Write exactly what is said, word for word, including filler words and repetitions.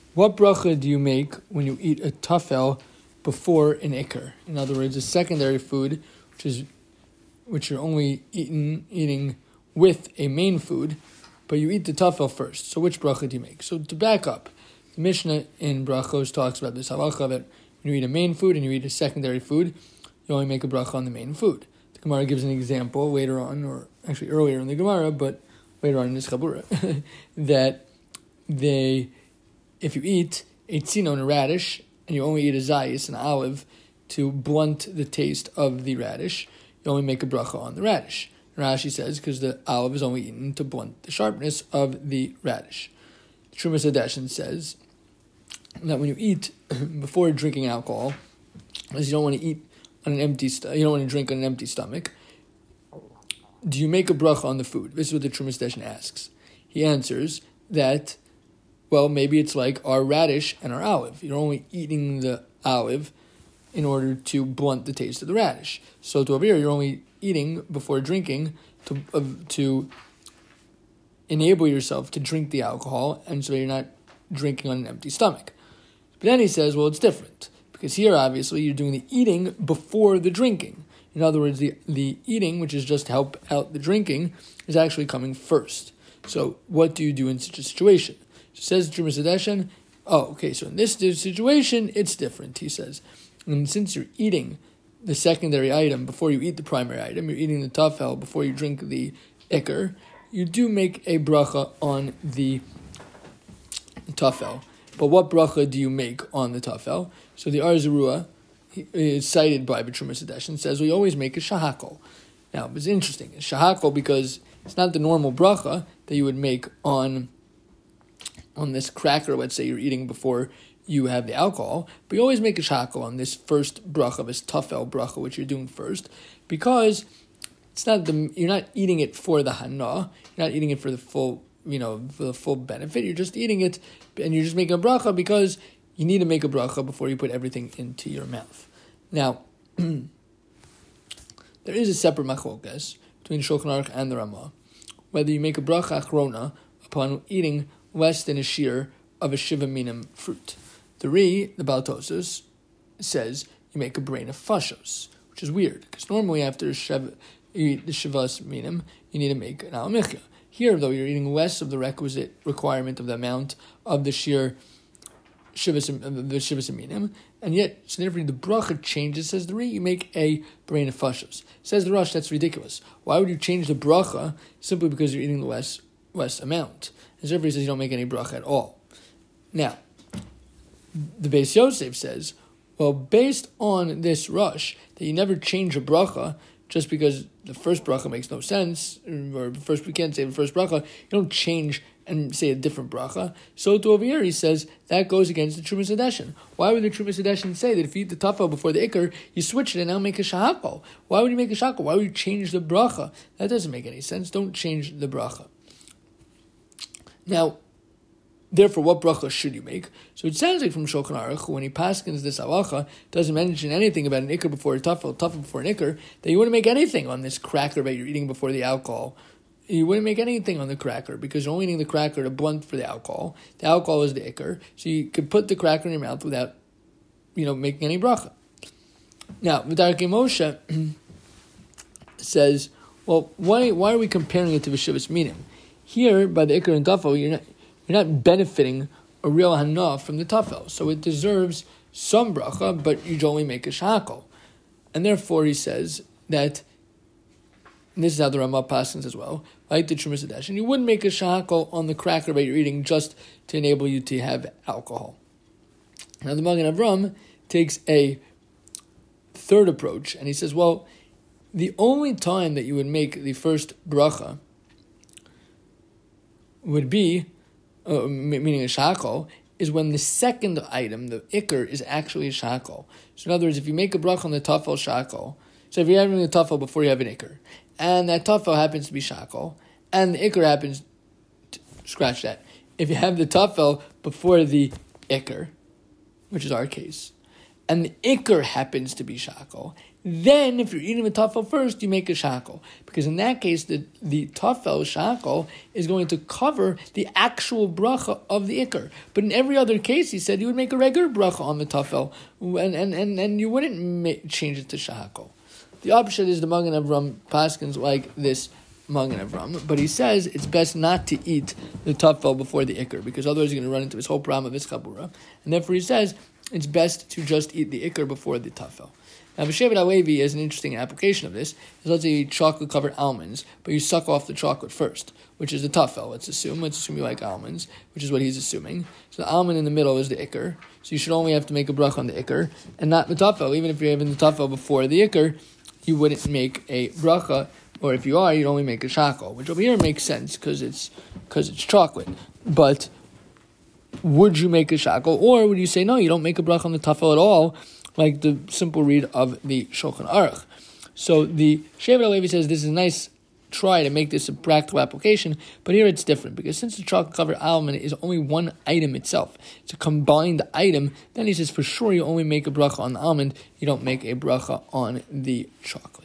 What bracha do you make when you eat a tafel before an ikr? In other words, a secondary food, which is which you're only eating eating with a main food, but you eat the tafel first. So which bracha do you make? So to back up, the Mishnah in Brachos talks about this halacha that when you eat a main food and you eat a secondary food, you only make a bracha on the main food. The Gemara gives an example later on, or actually earlier in the Gemara, but later on in this Chabura, that they, if you eat a tzino and a radish, and you only eat a zayis, an olive, to blunt the taste of the radish, you only make a bracha on the radish. And Rashi says, because the olive is only eaten to blunt the sharpness of the radish. Trumas Hadeshin says that when you eat before drinking alcohol, as you don't want to eat on an empty, st- you don't want to drink on an empty stomach, do you make a bracha on the food? This is what the Trumas Hadeshin asks. He answers that, well, maybe it's like our radish and our olive. You're only eating the olive in order to blunt the taste of the radish. So to over here, you're only eating before drinking to uh, to enable yourself to drink the alcohol, and so you're not drinking on an empty stomach. But then he says, well, it's different, because here, obviously, you're doing the eating before the drinking. In other words, the, the eating, which is just to help out the drinking, is actually coming first. So what do you do in such a situation? So says Trumas Hadeshin, oh, okay, so in this situation, it's different, he says. And since you're eating the secondary item before you eat the primary item, you're eating the tafel before you drink the ikr, you do make a bracha on the tafel. But what bracha do you make on the tafel? So the Ar Zarua is cited by Trumas Hadeshin, says we always make a shahakol. Now, it's interesting, a shahakol, because it's not the normal bracha that you would make on, on this cracker, let's say you're eating before you have the alcohol, but you always make a shahakol on this first bracha, this tafel bracha, which you're doing first, because it's not the you're not eating it for the hana, you're not eating it for the full, you know, for the full benefit. You're just eating it, and you're just making a bracha because you need to make a bracha before you put everything into your mouth. Now, there is a separate machlokas between Shulchan Aruch and the Ramah, whether you make a bracha achrona upon eating less than a shear of a shiva minim fruit. The Ri, the Baal Tosfos, says you make a brain of fashos, which is weird, because normally after shev, you eat the shivas minim, you need to make an al michya. Here, though, you're eating less of the requisite requirement of the amount of the sheer shivas, the shivas minim, and yet, so therefore, the bracha changes, says the Ri, you make a brain of fashos. Says the Rosh, that's ridiculous. Why would you change the bracha simply because you're eating the less, less amount? And therefore, he says you don't make any bracha at all. Now, the Beis Yosef says, well, based on this rush, that you never change a bracha just because the first bracha makes no sense, or first we can't say the first bracha, you don't change and say a different bracha. So to over here, he says, that goes against the Trumas Hadeshin. Why would the Trumas Hadeshin say that if you eat the tafel before the ikr, you switch it and now make a shahakol? Why would you make a shahakol? Why would you change the bracha? That doesn't make any sense. Don't change the bracha. Now, therefore, what bracha should you make? So it sounds like from Shulchan Aruch, when he paskins this halacha, doesn't mention anything about an ikr before a tafel, tafel before an ikr, that you wouldn't make anything on this cracker that you're eating before the alcohol. You wouldn't make anything on the cracker, because you're only eating the cracker to blunt for the alcohol. The alcohol is the ikr, so you could put the cracker in your mouth without, you know, making any bracha. Now, V'darkei Moshe says, well, why why are we comparing it to V'shivas minim? Here, by the ikr and tafel, you're not You're not benefiting a real hana from the tafel, so it deserves some bracha, but you only make a shahakol. And therefore he says that, and this is how the Ramah paskins as well, like the Trumas Hadeshin, you wouldn't make a shahakol on the cracker that you're eating just to enable you to have alcohol. Now the Magen Avram takes a third approach, and he says, well, the only time that you would make the first bracha would be Uh, meaning a shahakol, is when the second item, the ikr, is actually a shahakol. So in other words, if you make a bracha on the tafel shahakol, so if you're having the tafel before you have an ikr, and that tafel happens to be shahakol, and the ikr happens to, scratch that. If you have the tafel before the ikr, which is our case, and the ikr happens to be shakel, then if you're eating the tafel first, you make a shakel. Because in that case, the, the tafel shakel is going to cover the actual bracha of the ikr. But in every other case, he said you would make a regular bracha on the tafel, and, and, and, and you wouldn't ma- change it to shakel. The opposite is the Magen Avram paskins like this Magen Avram, but he says it's best not to eat the tafel before the ikr, because otherwise you're going to run into his whole problem of his chabura. And therefore he says it's best to just eat the ikr before the tafel. Now, B'Shevet HaLevi is an interesting application of this. Let's say you eat chocolate-covered almonds, but you suck off the chocolate first, which is the tafel. Let's assume. Let's assume you like almonds, which is what he's assuming. So the almond in the middle is the ikr. So you should only have to make a bracha on the ikr, and not the tafel. Even if you're having the tafel before the ikr, you wouldn't make a bracha, or if you are, you'd only make a shakel, which over here makes sense because it's because it's chocolate. But would you make a shakel, or would you say no? You don't make a bracha on the tafel at all, like the simple read of the Shulchan Aruch. So the Shevet HaLevi says this is a nice try to make this a practical application, but here it's different, because since the chocolate-covered almond is only one item itself, it's a combined item, then he says for sure you only make a bracha on the almond, you don't make a bracha on the chocolate.